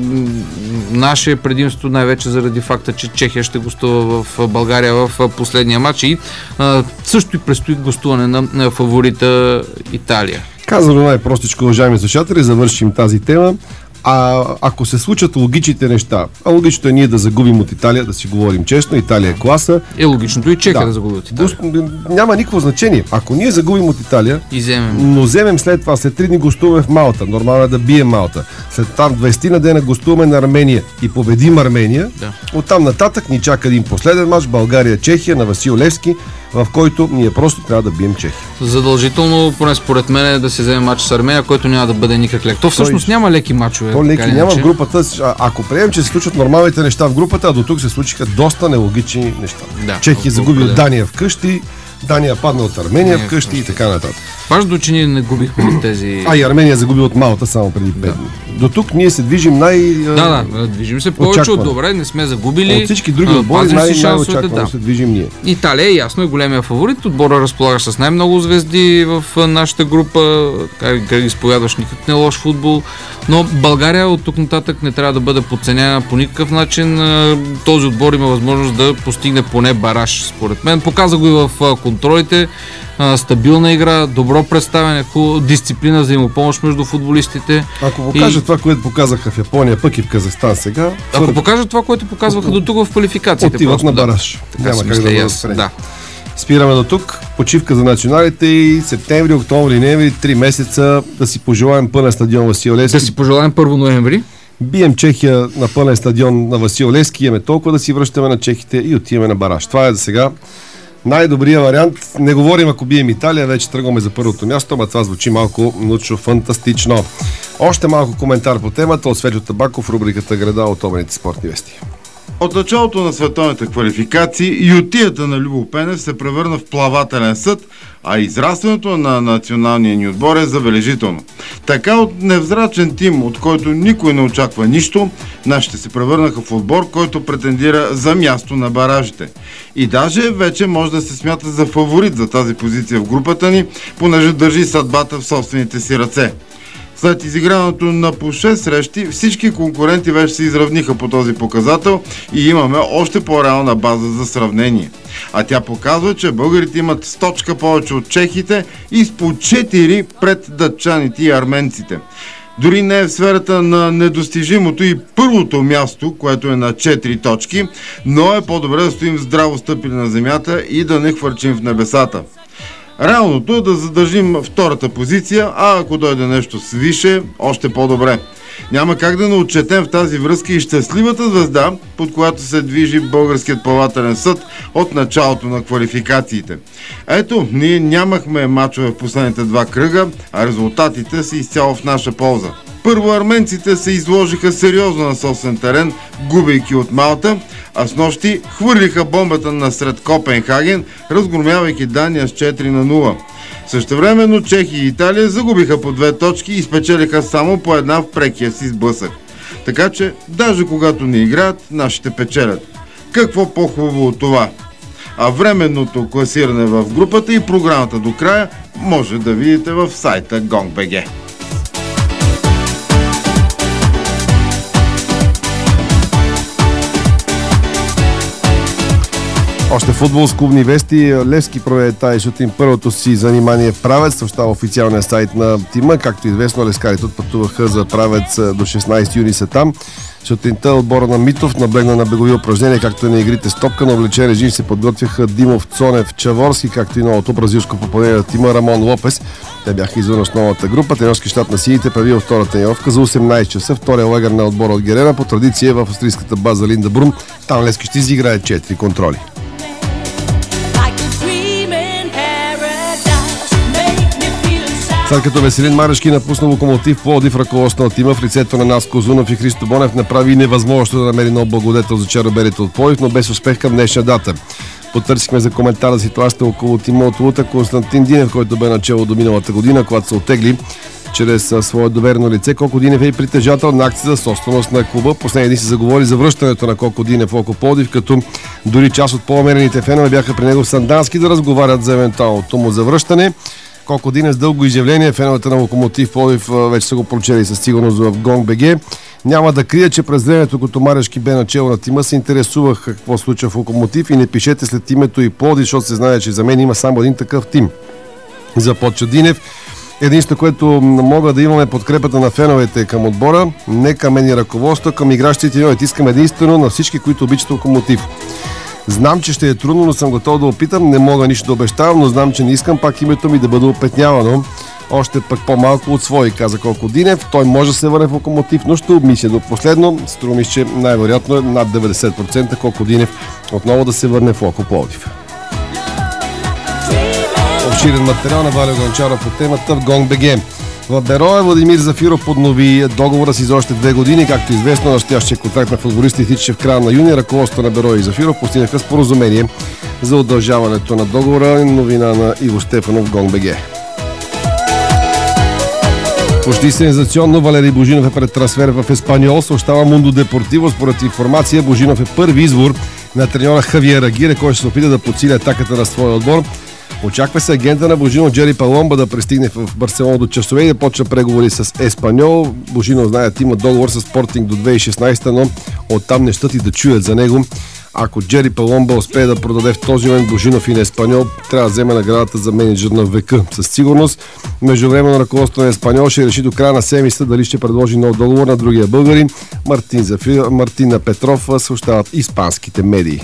наше предимство най-вече заради факта, че Чехия ще гостува в България в последния матч и също и предстои гостуване на фаворита Италия. Казано най-простичко, уважаеми слушатели, завършим тази тема. Ако се случат логичните неща, а логичното е ние да загубим от Италия, да си говорим честно, Италия е класа. Е логичното и Чехия да загуби от Италия. Няма никакво значение. Ако ние загубим от Италия, но вземем след това, след 3 дни гостуваме в Малта, нормално е да бием Малта, след там 20 на дена гостуваме на Армения и победим Армения, оттам нататък ни чака един последен мач България-Чехия на Васил Левски, в който ние просто трябва да бием Чехия. Задължително, поне според мен, е да се вземе мач с Армения, който няма да бъде никак лек. То всъщност няма леки мачове. То леки няма в групата. Ако приемем, че се случват нормалните неща в групата, а до тук се случиха доста нелогични неща. Да, Чехия загуби от Дания вкъщи, Дания падна от Армения вкъщи и така нататък. Важно, че ние не губихме от тези... И Армения загуби от Малта само преди 5 дни. До тук ние се движим движим се повече от добре, не сме загубили. От всички други отбори най-очаквано се движим ние. Италия ясно е големия фаворит. Отбора разполага с най-много звезди в нашата група. Така изповядваш никак не лош футбол. Но България от тук нататък не трябва да бъде подценяна по никакъв начин. Този отбор има възможност да постигне поне бараж, според мен. Показа го и в контролите. Стабилна игра, добро представяне, дисциплина, взаимопомощ между футболистите. Ако покажат това, което показаха в Япония, пък и в Казахстан сега... Ако покажат това, което показваха до тук в квалификациите. Отиват на бараж. Няма как да бъдат спрени. Спираме до тук. Почивка за националите и септември, октомври, ноември, 3 месеца да си пожелаем пълен стадион Васил Левски. Да си пожелаем 1 ноември. Бием Чехия на пълен стадион на Васил Левски, имаме толкова да си връщаме на чехите и отиваме на бараж. Това е за сега най-добрият вариант. Не говорим, ако бием Италия, вече тръгваме за първото място, ама това звучи малко научно-фантастично. Още малко коментар по темата от Светло Табаков в рубриката Града от обените спортни вести. От началото на световните квалификации ютията на Любо Пенев се превърна в плавателен съд, а израстването на националния ни отбор е забележително. Така от невзрачен тим, от който никой не очаква нищо, нашите се превърнаха в отбор, който претендира за място на баражите. И даже вече може да се смята за фаворит за тази позиция в групата ни, понеже държи съдбата в собствените си ръце. След изиграното на по 6 срещи, всички конкуренти вече се изравниха по този показател и имаме още по-реална база за сравнение. А тя показва, че българите имат 100 точка повече от чехите и с по 4 пред датчаните и арменците. Дори не е в сферата на недостижимото и първото място, което е на 4 точки, но е по-добре да стоим здраво стъпили на земята и да не хвърчим в небесата. Реалното е да задържим втората позиция, а ако дойде нещо свише, още по-добре. Няма как да не отчетем в тази връзка и щастливата звезда, под която се движи българският плавателен съд от началото на квалификациите. Ето, ние нямахме мачове в последните 2 кръга, а резултатите са изцяло в наша полза. Първо арменците се изложиха сериозно на собствен терен, губейки от Малта, а с нощи хвърлиха бомбата насред Копенхаген, разгромявайки Дания с 4-0. Същевременно Чехия и Италия загубиха по 2 точки и спечелиха само по една в прекия си сблъсък. Така че, даже когато не играят, нашите печелят. Какво по-хубаво от това? А временното класиране в групата и програмата до края може да видите в сайта gong.bg. Още футбол с клубни вести. Левски проведе тази сутрин първото си занимание в Правец, съобщава официалния сайт на тима. Както известно, лескарите отпътуваха за Правец до 16 юни са там. Сутринта отбора на Митов наблегна на бегови упражнения, както и на игрите с топка. На облечен режим се подготвяха Димов, Цонев, Чаворски, както и новото бразилско попадение на тима Рамон Лопес. Те бяха извън основната група. Тренерски щат на сините прави втора тренировка за 18 часа. Втория лагер на отбора от Герена по традиция в австрийската база Линда Брун. Там Левски ще изиграе 4 контроли. След като Веселин Марешки напусна Локомотив Пловдив, ръководството на тима в лицето на Наско Зунов и Христо Бонев направи невъзможно да намери нов благодетел за чернобелите от Пловдив, но без успех към днешна дата. Потърсихме за коментар за ситуацията около тима от Лута Константин Динев, който бе начало до миналата година, когато се оттегли чрез свое доверено лице. Коко Динев е и притежател на акция за собственост на клуба. Последния ден се заговори за връщането на Коко Динев в Локо Пловдив, като дори част от по-умерените фенове бяха при него в Сандански да разговарят за евентуалното му завръщане. Коко Динев с дълго изявление, феновете на Локомотив Пловдив вече са го прочели със сигурност в gong.bg. Няма да крия, че през времето, като Марешки бе начало на тима, се интересувах какво случва в Локомотив и не пишете след името и Пловдив, защото се знае, че за мен има само един такъв тим. Започва Динев. Единството, което мога да имаме подкрепата на феновете към отбора, не към мен и ръководство, към игращите и искам единствено на всички, които обичат Локомотив. Знам, че ще е трудно, но съм готов да опитам. Не мога нищо да обещавам, но знам, че не искам пак името ми да бъде опетнявано. Още пък по-малко от свои, каза Коко Динев. Той може да се върне в Локомотив, но ще обмисля до последно. Струва ми, че най-вероятно е над 90% Коко Динев отново да се върне в Локо Пловдив. Обширен материал на Валио Гончаров по темата в gong.bg. В Берое Владимир Зафиров поднови договора си за още 2 години. Както известно, настоящия контракт на футболиста изтичаше в края на юни. Ръководството на Берое и Зафиров постигнаха споразумение за удължаването на договора. Новина на Иво Стефанов в gong.bg. Почти сензационно Валери Божинов е пред трансфер в Еспаньол. Съобщава Мундо Депортиво. Според информация, Божинов е първи избор на треньора Хавиер Агире, който ще се опита да подсили атаката на своя отбор. Очаква се агента на Божинов Джери Паломба да пристигне в Барселона до часове и да почне преговори с Еспаньол. Божинов, знаят, има договор с Спортинг до 2016, но оттам нещата и да чуят за него. Ако Джери Паломба успее да продаде в този момент Божинов и на Еспаньол, трябва да вземе наградата за менеджер на века. Със сигурност, междувременно ръководството на Еспаньол ще реши до края на седмицата дали ще предложи нов договор на другия българин. Мартин Петров, съобщават испанските медии.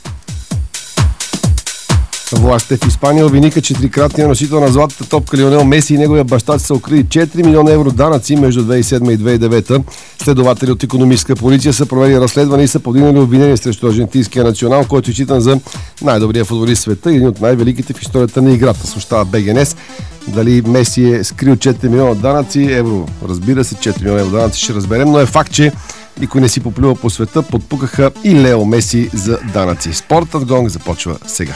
Властите в Испания обвиниха четирикратния носител на златата топка Лионел Меси и неговия баща са укрили 4 милиона евро данъци между 2007 и 2009. Следователи от икономическа полиция са провели разследване и са подигнали обвинение срещу аржентинския национал, който е считан за най-добрия футболист в света и един от най-великите в историята на играта. Съобщава БГНС. Дали Меси е скрил 4 милиона данъци евро? Разбира се, 4 милиона евро данъци ще разберем, но е факт, че никой не си поплюва по света. Подпукаха и Лео Меси за данъци. Спортът Гонг започва сега.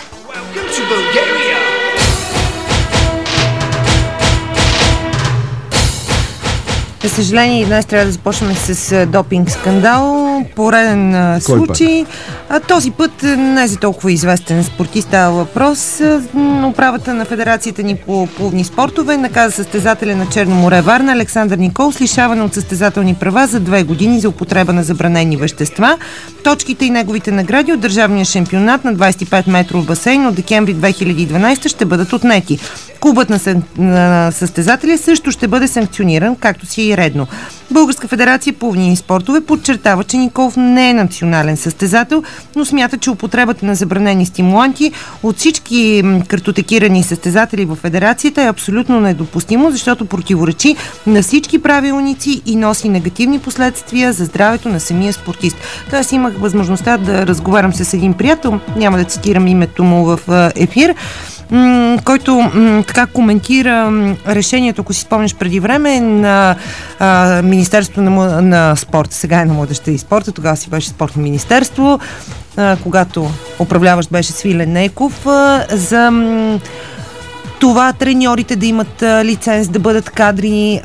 За съжаление, днес трябва да започнем с допинг скандал. Пореден случай. Този път не е за толкова известен спортист, става въпрос. Управата на Федерацията ни по плувни спортове наказа състезателя на Черно море Варна Александър Никол с лишаване от състезателни права за 2 години за употреба на забранени вещества. Точките и неговите награди от държавния шампионат на 25 метров басейн от декември 2012 ще бъдат отнети. Клубът на състезатели също ще бъде санкциониран, както си е редно. Българска федерация по плувни спортове подчертава, че Николов не е национален състезател, но смята, че употребата на забранени стимуланти от всички картотекирани състезатели в федерацията е абсолютно недопустимо, защото противоречи на всички правилници и носи негативни последствия за здравето на самия спортист. Тоест имах възможността да разговарям с един приятел, няма да цитирам името му в ефир, който така коментира решението, ако си спомняш преди време, на Министерството на спорта. Сега е на младежта и спорта, тогава си беше спортно министерство, когато управляващ беше Свилен Нейков, за това треньорите да имат лиценз, да бъдат кадри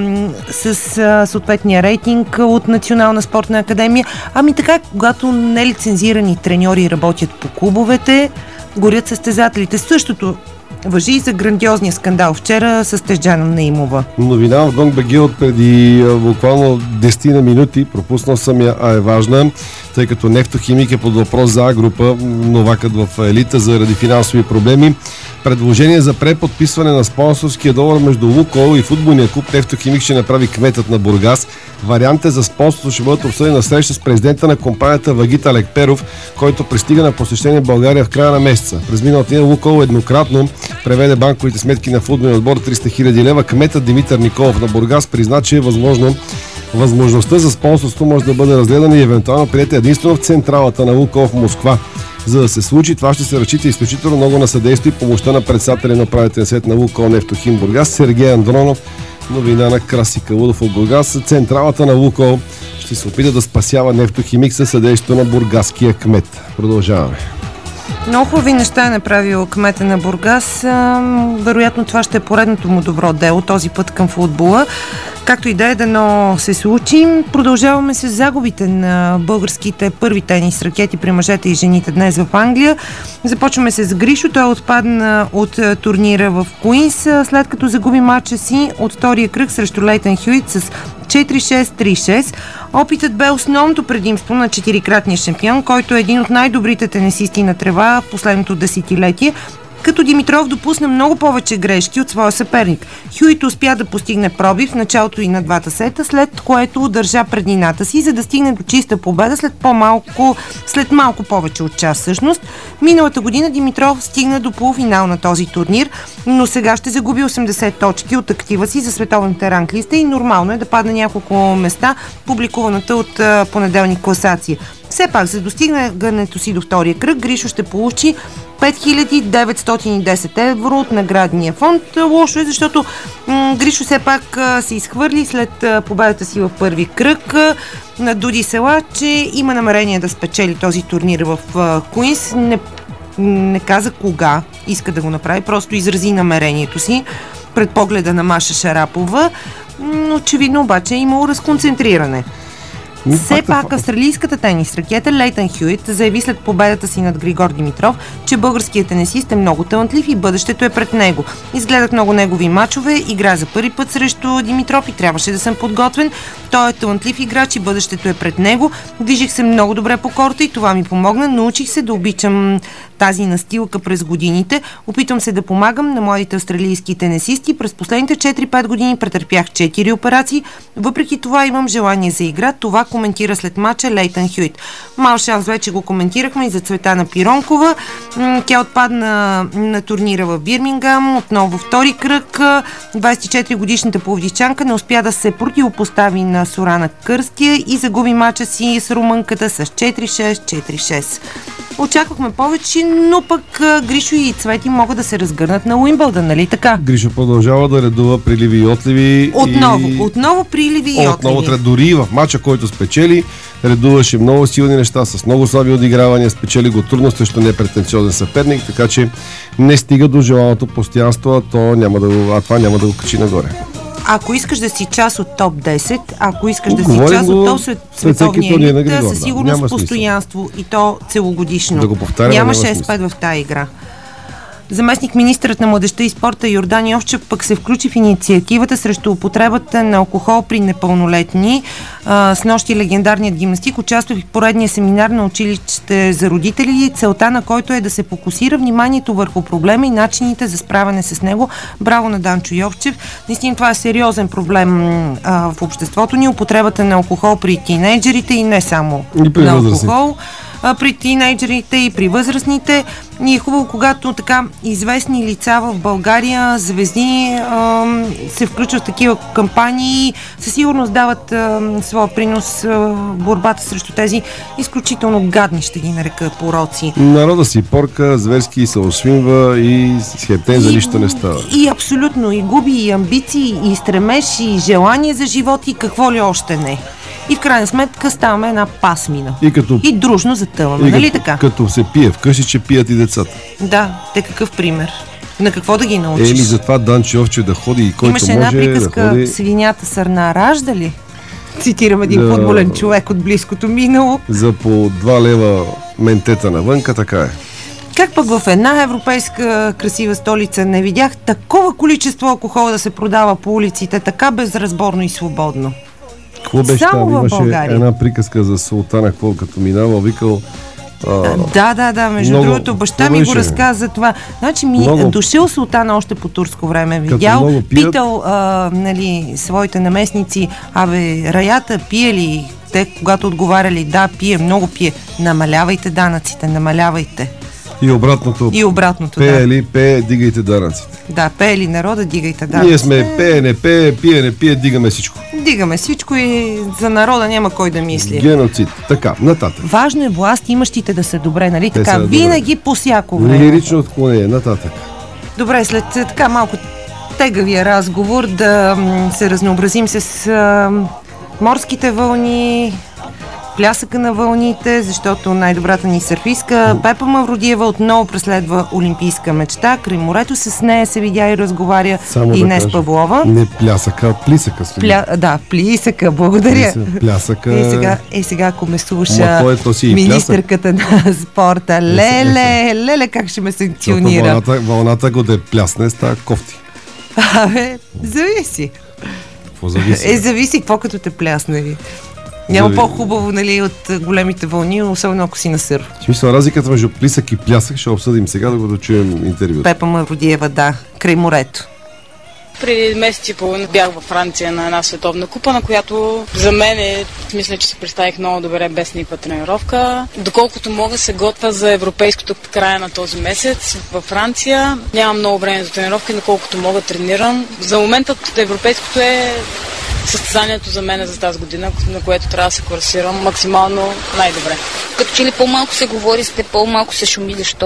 с съответния рейтинг от Национална спортна академия. Ами така, когато нелицензирани треньори работят по клубовете, горят състезателите. Същото важи и за грандиозния скандал вчера с Тежджана Наимова. Новина в Гонг БГ от преди буквално 10 на минути. Пропуснал съм я, а е важна, тъй като Нефтохимик е под въпрос за А-група, новакът в елита заради финансови проблеми. Предложение за преподписване на спонсорския договор между Лукойл и футболния клуб Нефтохимик ще направи кметът на Бургас. Вариантите за спонсорство ще бъдат обсъдени на среща с президента на компанията Вагита Лекперов, който пристига на посещение в България в края на месеца. През миналата година Лукойл еднократно преведе банковите сметки на футболния отбор 300 000 лева. Кметът Димитър Николов на Бургас призна, че е възможността за спонсорство може да бъде разгледана и евентуално приета единствено в централата на Лукойл в Москва. За да се случи, това ще се разчита изключително много на съдействие и помощта на председателя на управителен съвет на Лукойл Нефтохим Бургас Сергей Андронов. Новина на Краси Калудов от Бургас. Централата на Лукойл ще се опита да спасява Нефтохимик със съдействието на бургаския кмет. Продължаваме. Много хубави неща е направил кмета на Бургас. Вероятно това ще е поредното му добро дело, този път към футбола. Както и да е, дано се случи. Продължаваме с загубите на българските първи тенис ракети при мъжете и жените днес в Англия. Започваме с Гришо. Той отпадна от турнира в Куинс, след като загуби матча си от втория кръг срещу Лейтън Хюит с 4-6, 3-6. Опитът бе основното предимство на четирикратния шампион, който е един от най-добрите тенисисти на трева в последното десетилетие, като Димитров допусна много повече грешки от своя съперник. Хюит успя да постигне пробив в началото и на двата сета, след което удържа преднината си, за да стигне до чиста победа след малко повече от час всъщност. Миналата година Димитров стигна до полуфинал на този турнир, но сега ще загуби 80 точки от актива си за световната ранглиста и нормално е да падне няколко места публикуваната от понеделник класация. Все пак, за достигането си до втория кръг, Гришо ще получи 5910 евро от наградния фонд. Лошо е, защото Гришо все пак се изхвърли след победата си в първи кръг на Дуди Села, че има намерение да спечели този турнир в Куинс. Не каза кога иска да го направи, просто изрази намерението си пред погледа на Маша Шарапова. Очевидно обаче е имало разконцентриране. Все пак австралийската тенис ракета Лейтън Хюит заяви след победата си над Григор Димитров, че българският тенисист е много талантлив и бъдещето е пред него. Изгледах много негови мачове, игра за първи път срещу Димитров и трябваше да съм подготвен. Той е талантлив играч и бъдещето е пред него. Движих се много добре по корта и това ми помогна. Научих се да обичам тази настилка през годините. Опитвам се да помагам на младите австралийски тенисисти. През последните 4-5 години претърпях 4 операции. Въпреки това имам желание за игра. Това коментира след мача Лейтън Хюит. Мал шанс вече го коментирахме и за Цветана Пиронкова. Тя отпадна на турнира в Бирмингам. Отново втори кръг. 24-годишната пловдивчанка не успя да се противопостави на Сорана Кърстия и загуби мача си с румънката с 4-6, 4-6. Очаквахме повече, но пък Гришо и Цвети могат да се разгърнат на Уимбълдън, нали така? Гришо продължава да редува приливи и отливи. Отново приливи и отливи. Дори и в мача, който спечели, редуваше много силни неща, с много слаби одигравания, спечели го трудно срещу непретенциозен съперник, така че не стига до желаното постоянство, а това няма да го качи нагоре. Ако искаш да си част от топ 10, ако искаш да си част от топ световния елит, със сигурност постоянство и то целогодишно. Да го повтарям, няма 6-5 в тази игра. Заместник министърът на младежта и спорта Йордан Йовчев пък се включи в инициативата срещу употребата на алкохол при непълнолетни. Снощи легендарният гимнастик участва в поредния семинар на училище за родители, целта на който е да се фокусира вниманието върху проблема и начините за справяне с него. Браво на Данчо Йовчев. Наистина това е сериозен проблем в обществото ни, употребата на алкохол при тинейджерите и не само на алкохол. При тинейджерите и при възрастните. И е хубаво, когато така известни лица в България, звезди, се включват в такива кампании, със сигурност дават своя принос в борбата срещу тези изключително гадни, ще ги нарека, пороци. Народа си порка, зверски се освинва и с хептен за нищо не става. И абсолютно, и губи и амбиции, и стремеж, и желание за живот, и какво ли още не. И в крайна сметка ставаме една пасмина. И дружно затъваме, нали така? Като се пие вкъщи, че пият и децата. Да, те какъв пример? На какво да ги научиш? Затова Данчо Йовчев да ходи и който може една приказка, да ходи... Свинята сърна ражда ли? Цитирам един футболен човек от близкото минало. За по 2 лева ментета навънка, така е. Как пък в една европейска красива столица не видях такова количество алкохол да се продава по улиците, така безразборно и свободно? Какво беше там? Имаше една приказка за султана, какво като минава, викал... Да, между другото, баща ми го разказа това. Значи дошъл султана още по турско време, видял, питал своите наместници, раята пие ли? Те, когато отговаряли, да, пие, много пие. Намалявайте данъците, намалявайте. И обратното. Пее, дигайте данъците. Да, пее ли народа, дигайте данъците. Ние сме пее, не пие, дигаме всичко. Дигаме всичко и за народа няма кой да мисли. Геноцид. Така, нататък. Важно е власт имащите да са добре, нали така? Винаги по всяко време. Лирично отклонение, нататък. Добре, след така малко тегавия разговор да се разнообразим с морските вълни, плясъка на вълните, защото най-добрата ни сърфистка Пепа Мавродиева отново преследва олимпийска мечта. Край морето с нея се видя и разговаря и Инес Павлова. Не плясъка, а плисъка. Плисъка, благодаря. Плясъка. Сега, ако ме слуша министърката на спорта, леле, как ще ме санкционира. Вълната го да плясне, става кофти. Зависи. Какво зависи? Зависи какво като те плясне. Няма по-хубаво, нали, от големите вълни, особено ако си на сърф. В смисъл, разликата между плисък и плясък ще обсъдим сега, да чуем интервюто. Пепа Мавродиева, да, край морето. Преди месец и половина бях във Франция на една световна купа, на която за мен мисля, че се представих много добре без никаква тренировка. Доколкото мога, се готвя за европейското края на този месец във Франция. Нямам много време за тренировка, доколкото мога тренирам. За момента европейското е състезанието за мен за тази година, на което трябва да се класирам максимално най-добре. Като че ли по-малко се говори, сте по-малко се шуми, защо?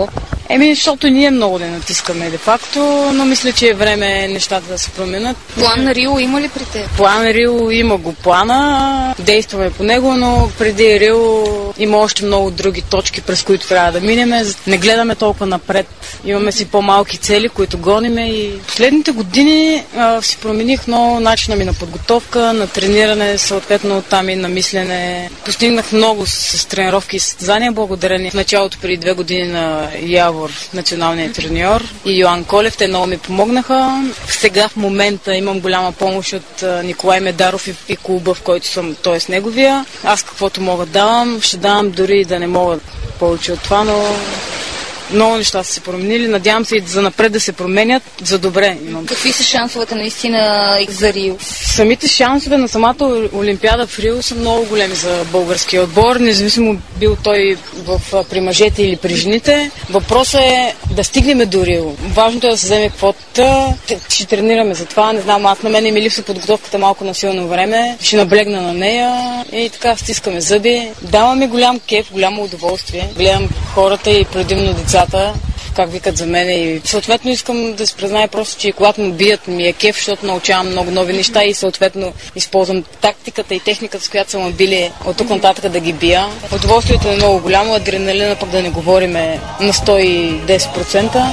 Защото ние много не натискаме де-факто, но мисля, че е време нещата да се променят. План на Рио има ли при теб? План на Рио има го плана, действаме по него, но преди Рио има още много други точки, през които трябва да минем. Не гледаме толкова напред. Имаме си по-малки цели, които гониме и последните години си промених много начина ми на подготовка, на трениране, съответно там и на мислене. Постигнах много с тренировки и състезания, благодарение в началото преди 2 години на Явор, националният треньор, и Йоан Колев. Те много ми помогнаха. Сега в момента имам голяма помощ от Николай Медаров и клуба, в който съм, т.е. неговия. Аз каквото мога давам, ще давам дори да не мога повече от това, но много неща са се променили. Надявам се и за напред да се променят за добре. Какви са шансовете наистина за Рио? Самите шансове на самата Олимпиада в Рио са много големи за българския отбор, независимо бил той при мъжете или при жените. Въпросът е да стигнем до Рио. Важното е да се вземе квотата. Ще тренираме за това. Не знам, аз на мен ми липсва подготовката малко на силно време. Ще наблегна на нея и така стискаме зъби. Дава ми голям кеф, голямо удоволствие. Гледам хората и предимно децата, как викат за мен, и съответно искам да се призная просто, че когато ме бият ми е кеф, защото научавам много нови неща и съответно използвам тактиката и техниката, с която са ме били от тук нататък да ги бия. Удоволствието е много голямо, адреналина пък да не говориме на 110%.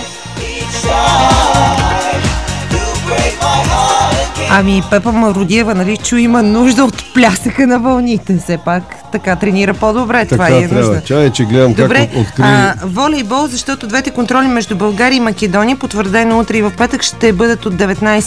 Ами Пепа Марудиева, нали чу, има нужда от плясъка на вълните, все пак така тренира по-добре, така, това е нужда. Чай, че гледам. Добре, как откри... волейбол, защото двете контроли между България и Македония, потвърдено утре и в петък, ще бъдат от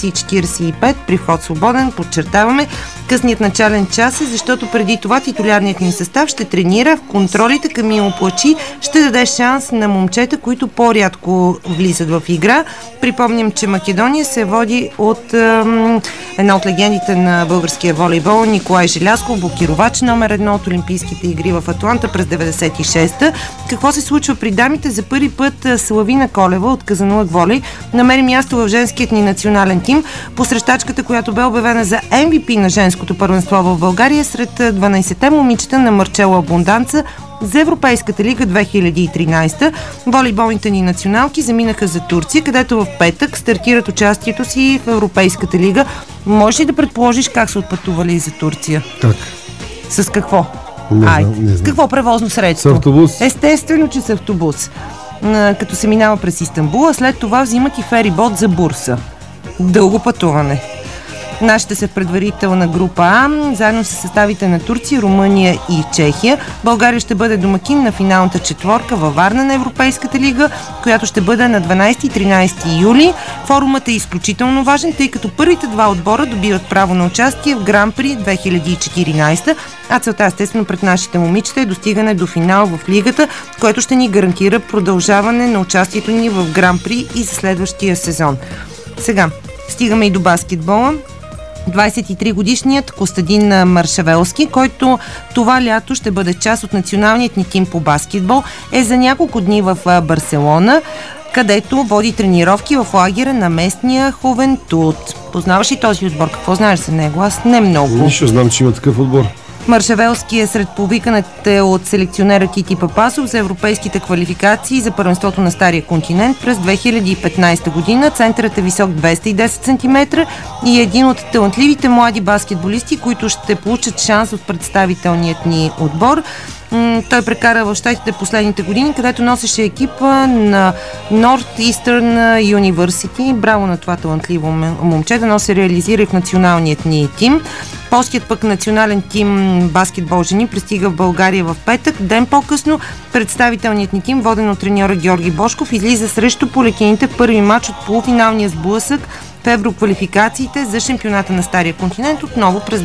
19:45 при вход свободен, подчертаваме. Късният начален час е, защото преди това титулярният ни състав ще тренира. В контролите Камило Плачи ще даде шанс на момчета, които по-рядко влизат в игра. Припомням, че Македония се води от една от легендите на българския волейбол, Николай Желязков, блокировач номер 1 от Олимпийските игри в Атланта през 96-та. Какво се случва при дамите? За първи път Славина Колева от Казанлък волей намери място в женският ни национален тим. По срещачката, която бе обявена за MVP на женското първенство в България сред 12-те момичета на Марчела Абунданца за Европейската лига 2013. Волейболните ни националки заминаха за Турция, където в петък стартират участието си в Европейската лига. Можеш ли да предположиш как са отпътували за Турция? Как? С какво? Не знам. С какво превозно средство? С автобус. Естествено, че с автобус. Като се минава през Истанбул, а след това взимат и ферибот за Бурса. Дълго пътуване. Нашите са в предварителна група А, заедно с съставите на Турция, Румъния и Чехия. България ще бъде домакин на финалната четворка във Варна на Европейската лига, която ще бъде на 12 и 13 юли. Форумът е изключително важен, тъй като първите два отбора добиват право на участие в Гран-при 2014, а целта естествено пред нашите момичета е достигане до финал в лигата, което ще ни гарантира продължаване на участието ни в Гран-при и за следващия сезон. Сега стигаме и до баскетбола. 23-годишният Костадин Маршавелски, който това лято ще бъде част от националният ни тим по баскетбол, е за няколко дни в Барселона, където води тренировки в лагера на местния Хувентуд. Познаваш ли този отбор? Какво знаеш за него? Аз не много. Нищо, знам, че има такъв отбор. Маршавелски е сред повиканите от селекционера Кити Папасов за европейските квалификации за първенството на Стария континент през 2015 година. Центърът е висок 210 см и е един от талантливите млади баскетболисти, които ще получат шанс от представителният ни отбор. Той прекара в щатите последните години, където носеше екипа на Northeastern University. Браво на това талантливо момче да носи, реализира и в националният ни тим. Полският пък национален тим баскетбол жени пристига в България в петък. Ден по-късно представителният ни тим, воден от треньора Георги Бошков, излиза срещу полекините в първи матч от полуфиналния сблъсък в евроквалификациите за шампионата на Стария континент отново през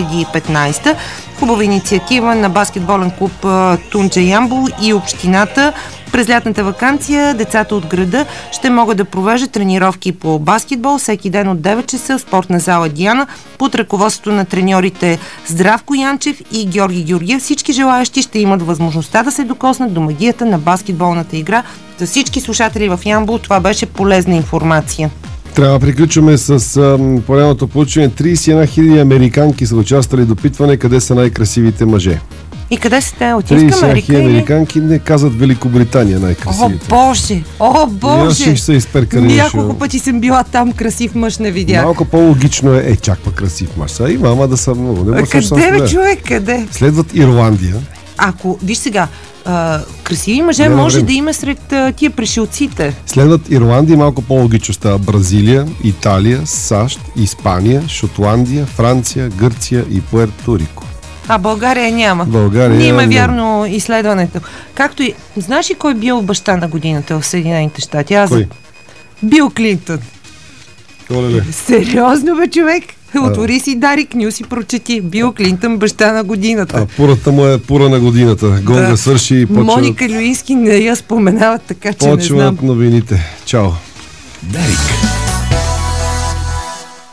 2015. Хубава инициатива на баскетболен клуб Тунджа Ямбол и общината. През лятната ваканция децата от града ще могат да провеждат тренировки по баскетбол всеки ден от 9 часа в спортна зала Диана под ръководството на треньорите Здравко Янчев и Георги Георгиев. Всички желаящи ще имат възможността да се докоснат до магията на баскетболната игра. За всички слушатели в Ямбол това беше полезна информация. Трябва да приключваме с поредното получване. 31 000 американки са участвали в допитване къде са най-красивите мъже. И къде са те? Латинска 30 Америка или? американки не казват Великобритания най-красивите. О, Боже! Ще се изперкариш. Няколко пъти съм била там, красив мъж не видях. Малко по-логично чак па красив мъж. Има, ама да са много. Къде бе, човек, къде? Следват Ирландия. Ако, виж сега, красиви мъже може да има сред тия пришелците. Следват Ирландия, малко по-логично става Бразилия, Италия, САЩ, Испания, Шотландия, Франция, Гърция и Пуерто Рико. А България няма. България има вярно изследването. Както и, знаеш ли кой бил баща на годината в Съединените щати? Кой? Бил Клинтон. Сериозно бе, човек? Отвори си Дарик Нюс и прочети. Бил Клинтон, баща на годината. Пурата му е пура на годината. Гонга свърши и почва... Моника Люински не я споменават, така че не знам. Почват новините. Чао. Дарик.